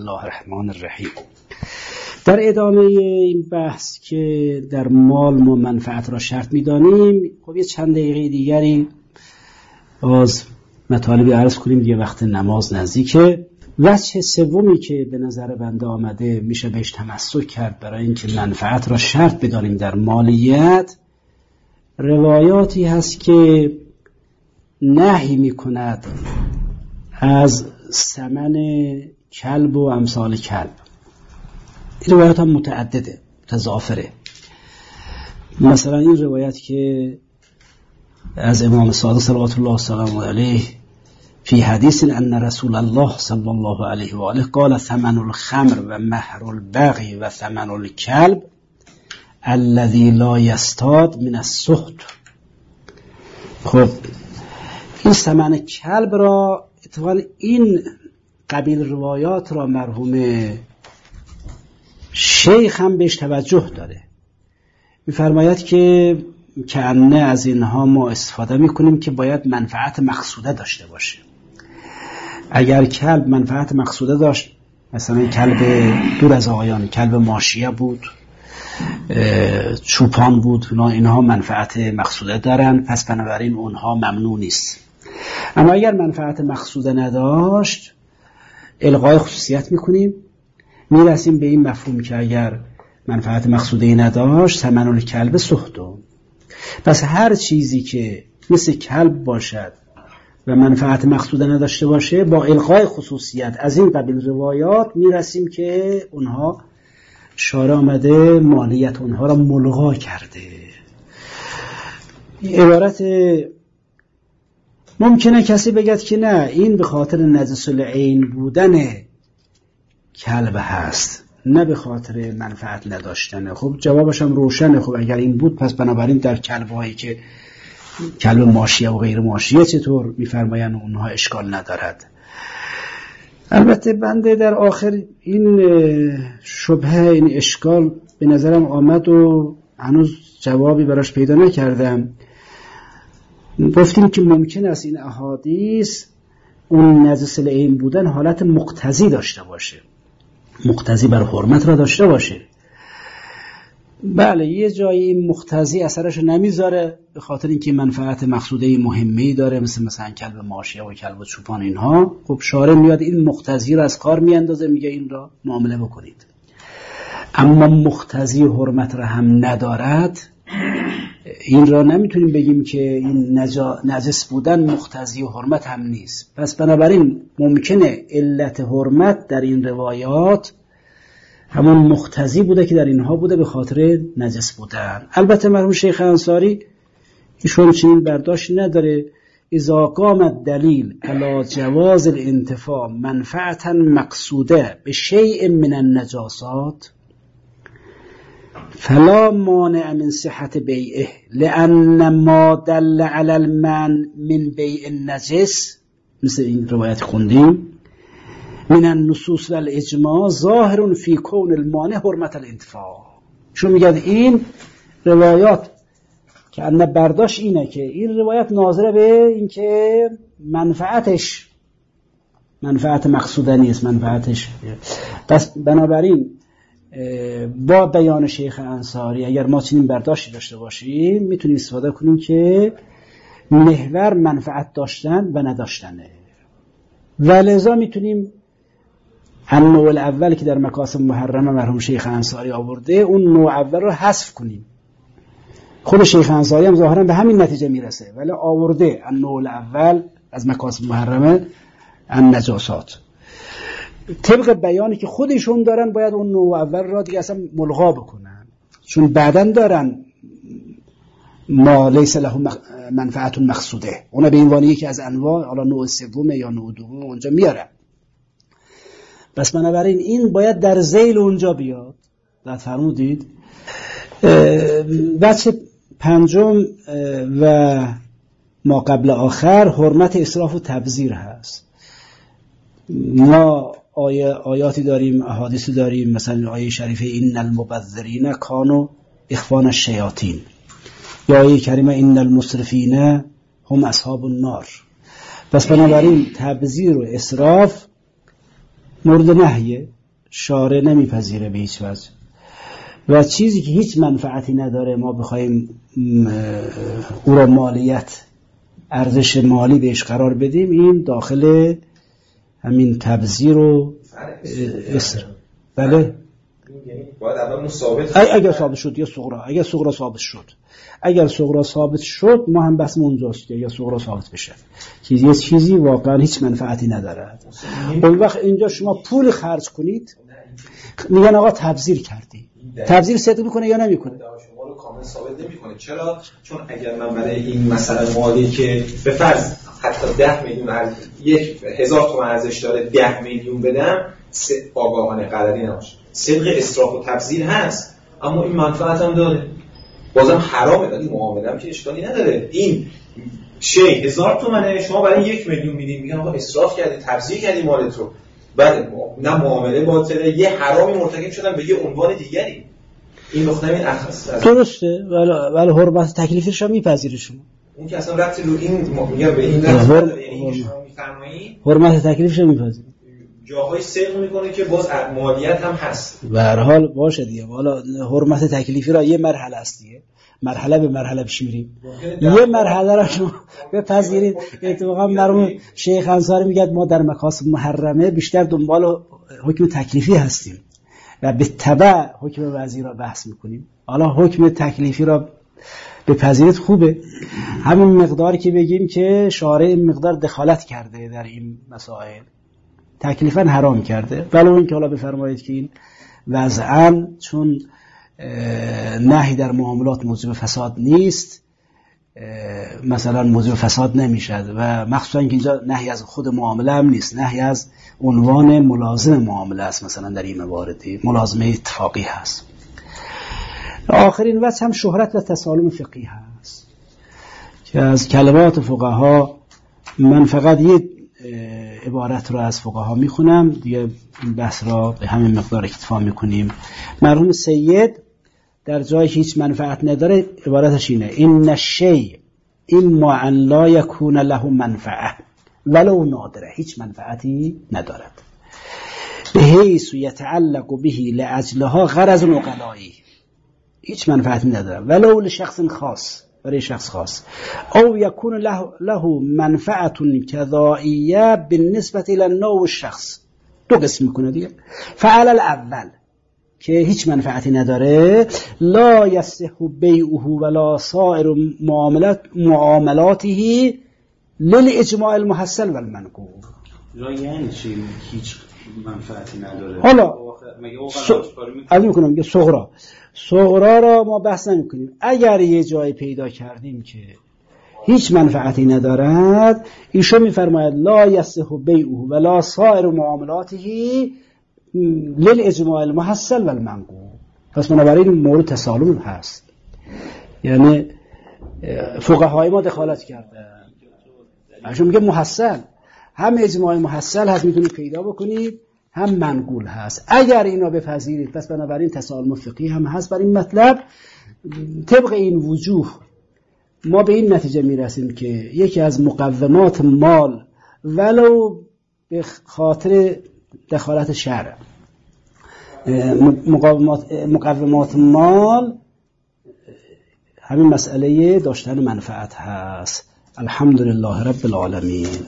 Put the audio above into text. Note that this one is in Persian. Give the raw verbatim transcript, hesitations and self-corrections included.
الله الرحمن الرحیم. در ادامه این بحث که در مال ما منفعت را شرط می‌دانیم، خب یه چند دقیقه دیگری باز مطالبی عرض کنیم دیگه، وقت نماز نزدیکه. وجه سومی که به نظر بنده آمده میشه بهش تمسک کرد برای اینکه منفعت را شرط بدانیم در مالیت، روایاتی هست که نهی میکند از ثمن کلب و امثال کلب. این روایات هم متعدده، متضافره. مثلا این روایت که از امام صادق صلوات الله وسلامه علیه فی حدیث ان رسول الله صلی الله علیه و آله قال ثمن الخمر و مهر البغی و ثمن الكلب الذي لا يستاد من السحت. خب این ثمن کلب را اتفاقا این قبیل روایات را مرحوم شیخ هم بهش توجه داره. می‌فرماید که کأنه از اینها ما استفاده میکنیم که باید منفعت مقصوده داشته باشه. اگر کلب منفعت مقصوده داشت، مثلا کلب دور از آقایان، کلب ماشیه بود، چوپان بود، اینها منفعت مقصوده دارن، پس بنابراین اونها ممنوع نیست. اما اگر منفعت مقصوده نداشت، الغای خصوصیت میکنیم، میرسیم به این مفهوم که اگر منفعت مقصوده‌ای نداشت ثمن الکلب سحتو. پس هر چیزی که مثل کلب باشد و منفعت مقصوده نداشته باشه، با الغای خصوصیت از این قبیل روایات میرسیم که اونها شارع آمده مالیت اونها را ملغا کرده. عبارت ممکنه کسی بگد که نه، این به خاطر نجس العین بودن کلب هست، نه به خاطر منفعت نداشتنه. خب جوابش هم روشنه. خب اگر این بود، پس بنابراین در کلب‌هایی که کلب ماشیه و غیر ماشیه چطور می‌فرمایند اونها اشکال ندارد. البته بنده در آخر این شبهه، این اشکال به نظرم آمد و هنوز جوابی براش پیدا نکردم. گفتیم که ممکن است این احادیث اون نجس العین بودن حالت مقتضی داشته باشه، مقتضی بر حرمت را داشته باشه. بله، یه جایی این مقتضی اثرش نمیذاره به خاطر اینکه منفعت مقصوده‌ای مهمه‌ای داره، مثل مثلا کلب ماشیه و کلب چوپان اینها. خب شارع میاد این مقتضی را از کار میاندازه، میگه این را معامله بکنید. اما مقتضی حرمت را هم ندارد، این را نمیتونیم بگیم که این نجا... نجس بودن مقتضی حرمت هم نیست. پس بنابراین ممکنه علت حرمت در این روایات همون مقتضی بوده که در اینها بوده به خاطر نجس بودن. البته مرحوم شیخ انصاری ایشون چنین برداشت نداره. اذا قام الدلیل علی جواز الانتفاع منفعتا مقصوده به شیء من النجاسات فلا مانع من صحت بیعه لأن ما دل علی المنع من بیع النجس، مثل این روایت خوندیم، من النصوص والاجماع ظاهر فی کون المانع حرمت الانتفاع. چون میگه این روایات که ان برداشت اینه که این روایت ناظره به این که منفعتش منفعت مقصوده نیست، منفعتش. پس بنابراین با بیان شیخ انصاری اگر ما چنین برداشتی داشته باشیم، میتونیم استفاده کنیم که محور منفعت داشتن و نداشتنه، و لذا میتونیم النوع الاول که در مکاسب محرمه مرحوم شیخ انصاری آورده، اون نوع اول رو حذف کنیم. خود شیخ انصاری هم ظاهرا به همین نتیجه میرسه، ولی آورده النوع الاول از مکاسب محرمه النجاسات. طبق بیانی که خودشون دارن باید اون نوع اول را دیگه اصلا ملغا بکنن، چون بعدن دارن ما لیس له منفعت مقصوده، اونا به عنوان یکی از انواع، حالا نوع سوم یا نوع دوم اونجا میارن. پس بنابراین این باید در ذیل اونجا بیاد. بعد فرمودید بچه پنجم و ما قبل آخر حرمت اسراف و تبذیر هست. ما آیه آیاتی داریم، احادیثی داریم، مثلا آیه شریفه این المبذرین کانوا اخوان الشیاطین، یا آیه کریمه این المسرفین هم اصحاب النار. پس بنابراین تبذیر و اسراف مورد نهیه، شارع نمیپذیره به هیچ وجه و چیزی که هیچ منفعتی نداره ما بخوایم او را مالیت ارزش مالی بهش قرار بدیم، این داخل همین تبذیر و اسر. بله باید اول ثابت اگر ثابت شد یا صغرا، اگر صغرا ثابت شد اگر صغرا ثابت شد ما هم بس اونجاست یا صغرا ثابت بشه چیزی چیزی واقعا هیچ منفعتی نداره. اون وقت اینجا شما پول خرج کنید میگن آقا تبذیر کردی، تبذیر صدق میکنه یا نمیکنه؟ شما رو کامل ثابت نمیکنه. چرا؟ چون اگر من برای این مثلا مالی که به فرض حتی ده میلیون ارز یک هزار تومان ارزش داره ده میلیون بدم آگاهانه غلطی نباشه، صدق اسراف و تبذیر هست اما این منفعت هم داره، بازم حرامه، ولی معامله هم که اشکالی نداره. این شی هزار تومنه شما برای یک میلیون میدین، میگن آقا اسراف کردی تبذیر کردی مالت رو، بعد نه معامله باطله، یه حرامی مرتکب شدن به یه عنوان دیگری. این نقطه این اخص درسته، ولی ولی حرمت تکلیفیش هم میپذیره شما. اون که اصلا ربطی رو این میگم به این نداره، یعنی شما میفرمایید حرمت تکلیفش هم میپذیره. جاهای صدق میکنه که باز مالیت هم هست. به هر حال باشه دیگه، حالا حرمت تکلیفی را یه مرحله است دیگه، مرحله به مرحله پیش میریم. یه مرحله را شما بپذیرید. اتفاقا مرحوم شیخ انصاری میگه ما در مقاصد محرمه بیشتر دنبال حکم تکلیفی هستیم و به تبع حکم وضعی را بحث میکنیم. حالا حکم تکلیفی را بپذیرید خوبه، همین مقداری که بگیم که شارع این مقدار دخالت کرده در این مسائل، تکلیفاً حرام کرده، ولو اینکه حالا بفرمایید که این وضعاً چون نهی در معاملات موجب فساد نیست مثلا موجب فساد نمیشد و مخصوصاً که اینجا نهی از خود معامله هم نیست، نهی از عنوان ملازم معامله است. مثلا در این مواردی ملازمه اتفاقی هست. آخرین وجه هم شهرت و تسالم فقهی هست که از کلمات فقها من فقط یه عبارت را از فقها میخونم دیگه، بحث را به همین مقدار اکتفا میکنیم. مرحوم سید در جایی هیچ منفعت نداره عبارتش اینه: این شیء اما ان لا یکون له منفعه ولو نادره، هیچ منفعتی ندارد، به حیث یتعلق به لاجلها غرض عقلایی، هیچ منفعتی نداره، ولو لشخص خاص، برای شخص خاص، او یکون له, له منفعت کذائیه بالنسبه الى نوع الشخص. دو قسم میکنه دیگه. فعل الاول که هیچ منفعتی نداره، لا یصح بیعه ولا سائر معاملات معاملاته للاجماع المحصل والمنقول. لا یعنی چی هیچ منفعتی نداره؟ حالا مگه از میکنم میگه صغرا صغرا را ما بحث نمی کنیم. اگر یه جای پیدا کردیم که هیچ منفعتی ندارد، ایشون میفرماید لا یصح بیعه ولا سائر معاملاته للاجماع المحصل والمنقول. پس بنابراین مورد تسالم هست، یعنی فقهای ما دخالت کردن. ایشون میگه محصل، هم اجماع محصل هست میتونید پیدا بکنید، هم منقول هست. اگر اینا بپذیرید پس بنابراین تسالم فقهی هم هست بر این مطلب. طبق این وجوه ما به این نتیجه میرسیم که یکی از مقومات مال ولو به خاطر دخالت شرع، مقومات مقومات مال همین مسئله داشتن منفعت هست. الحمدلله رب العالمین.